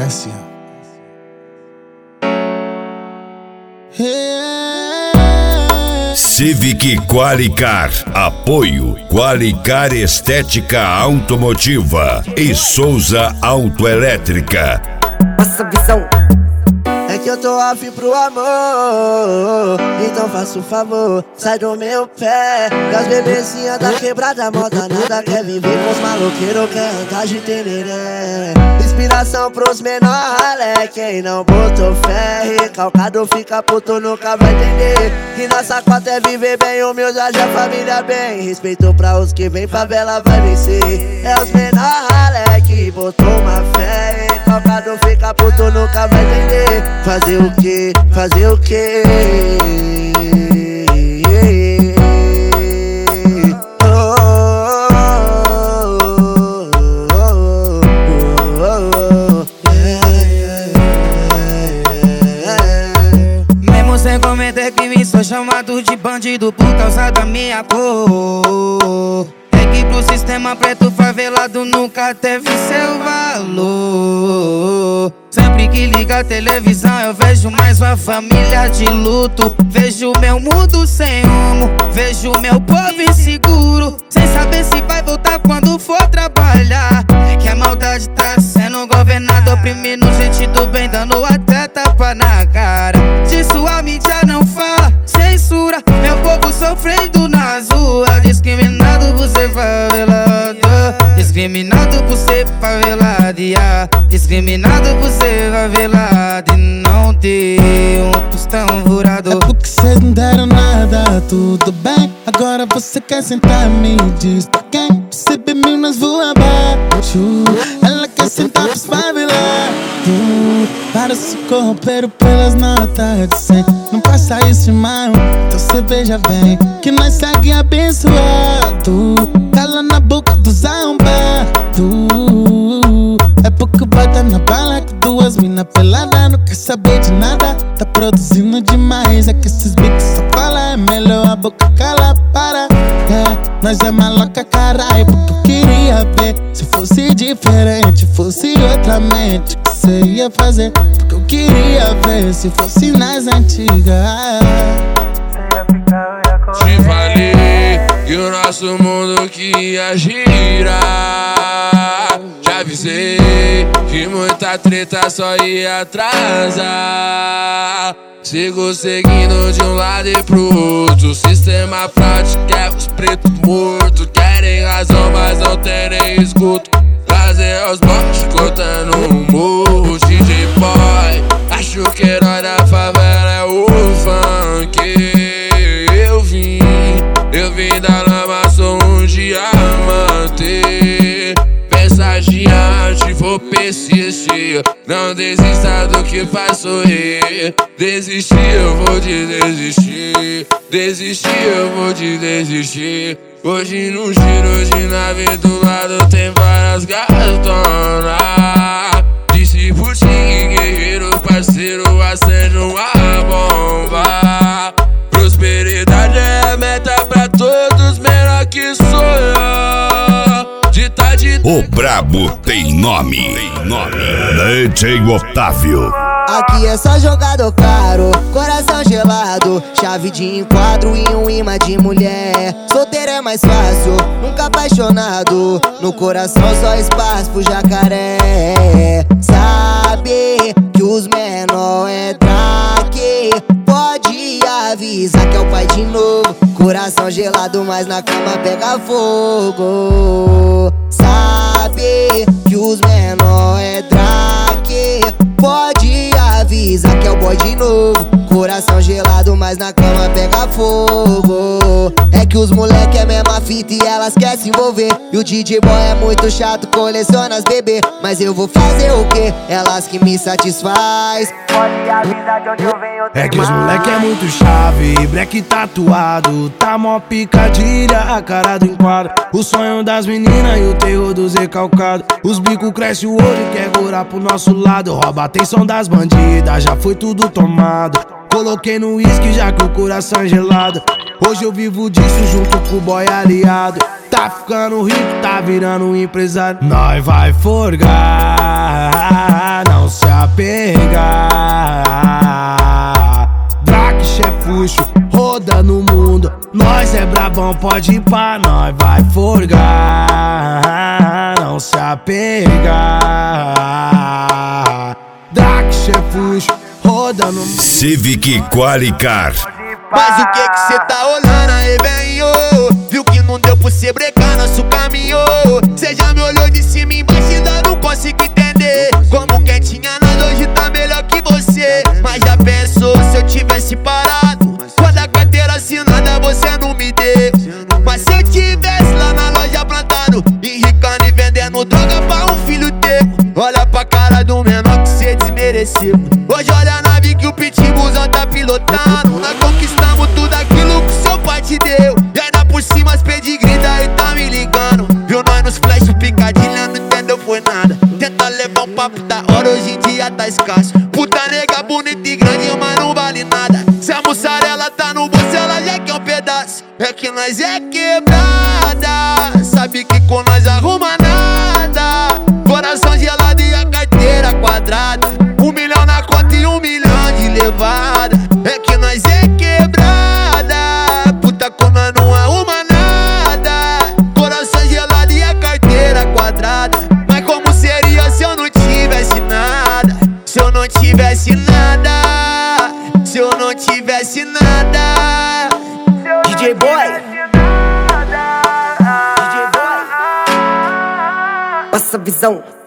assim. Civic Qualicar, apoio Qualicar Estética Automotiva e Souza Autoelétrica. Nossa visão. É que eu tô afim pro amor, então faça um favor, sai do meu pé. Que as bebezinhas da quebrada moda nada quer viver com os maloqueiros, quer andar de tereré. Inspiração pros menor ralé, quem não botou fé, recalcado fica puto, nunca vai entender. Que nossa cota é viver bem, humildade, a família bem. Respeito pra os que vem, favela vai vencer. É os menor ralé que botou uma fé, recalcado fica puto, nunca vai entender. Fazer o quê? Fazer o quê? Mesmo sem cometer crime, sou chamado de bandido por causa da minha cor. É que pro sistema preto favelado nunca teve seu valor. Sempre que liga a televisão eu vejo mais uma família de luto. Vejo meu mundo sem rumo, vejo meu povo inseguro, sem saber se vai voltar quando for trabalhar. É que a maldade tá sendo governada, oprimindo gente do bem, dando até tapa na cara. Disso a mídia não fala, censura meu povo sofrendo nas ruas. Discriminado por ser favelado, discriminado por ser favelado, yeah. Discriminado por ser favelado e não ter um tostão furado. É porque cês não deram nada, tudo bem. Agora você quer sentar, me diz pra quem? Percebe Minas voa abaixo. Ela quer sentar pros favelados, para se corromper pelas notas de 100. Não passa isso, irmão, então cê veja bem que nós segue abençoado. Cala na boca dos arrombados. É porque vai dar na bala com duas mina pelada, não quer saber de nada, tá produzindo demais. É que esses bicos só falam, é melhor a boca cala, para. Nós é maloca, caralho, porque eu queria ver se fosse diferente, fosse outra mente, que cê ia fazer. Porque eu queria ver se fosse nas antigas. Te falei que o nosso mundo que ia girar. Já avisei que muita treta só ia atrasar. Sigo seguindo de um lado e pro outro. O sistema prático quer os pretos mortos. Querem razão, mas não tem nem escuto. Trazer os bots cortando um morro. DJ Boy, acho que herói da favela é o funk. Eu vim da lama, sou um diamante. Mensageante, vou persistir. Não desista do que faz sorrir. Desistir, eu vou te desistir. Desistir, eu vou te desistir. Hoje num giro de nave do lado tem várias gatonas. Disse pro Tigre, guerreiro, parceiro, acende uma bomba. Prosperidade é a meta pra todos, menor que sonhar. O brabo tem nome. DJ Otávio. Aqui é só jogador caro, coração gelado, chave de enquadro e um imã de mulher. Solteiro é mais fácil, nunca apaixonado, no coração só espaço pro jacaré. Sabe que os menor é traque, pode avisar que é o pai de novo. Coração gelado, mas na cama pega fogo. Sabe que os menor é traque, pode avisar que é o boy de novo. Coração gelado, mas na cama pega fogo. É que os moleque é mesma fita e elas querem se envolver. E o DJ Boy é muito chato, coleciona as bebê. Mas eu vou fazer o quê? Elas que me satisfaz. Pode avisar de onde eu venho. É que os moleque é muito chave, black tatuado, tá mó picadilha, a cara do enquadro. O sonho das meninas e o terror dos recalcados. Os bicos cresce o olho e quer curar pro nosso lado. Rouba a atenção das bandidas, já foi tudo tomado. Coloquei no uísque já que o coração é gelado. Hoje eu vivo disso junto com o boy aliado. Tá ficando rico, tá virando um empresário. Nós vai forgar, não se apegar. Draque, chefuxo, roda no mundo. Nós é brabão, pode ir pra nós, vai forgar. Não se apegar. Draque, chefuxo, roda no mundo. Civic Qualicar. Mas o que cê tá olhando aí, velho? Viu que não deu pra cê brecar nosso caminho. Cê já me olhou de cima e embaixo e ainda não consigo entender. Como quem tinha nada hoje tá melhor que você. Mas já pensou se eu tivesse parado? Quando a carteira assinada você não me deu. Mas se eu tivesse lá na loja plantado, enricando e vendendo droga pra um filho teu. Olha pra cara do menor que cê desmereceu. Hoje olha a nave que o pitbullzão tá pilotando. Nós conquistamos tudo aquilo que seu pai te deu. E ainda por cima as pedigree daí tá me ligando. Viu nós nos flash, o picadilha não entendeu foi nada. Tenta levar um papo da hora, hoje em dia tá escasso. Puta nega bonita e grande, mas não vale nada. Se a mussarela tá no bolso, ela já quer um pedaço. É que nós é quebrada, sabe que com nós arruma nada. Coração gelado e a carteira quadrada. 1 milhão na conta e 1 milhão de levada. É que nós é quebrada, puta como nós não arruma nada. Coração gelado e a carteira quadrada. Mas como seria se eu não tivesse nada? Se eu não tivesse nada, se eu não tivesse nada. DJ Boy, passa visão.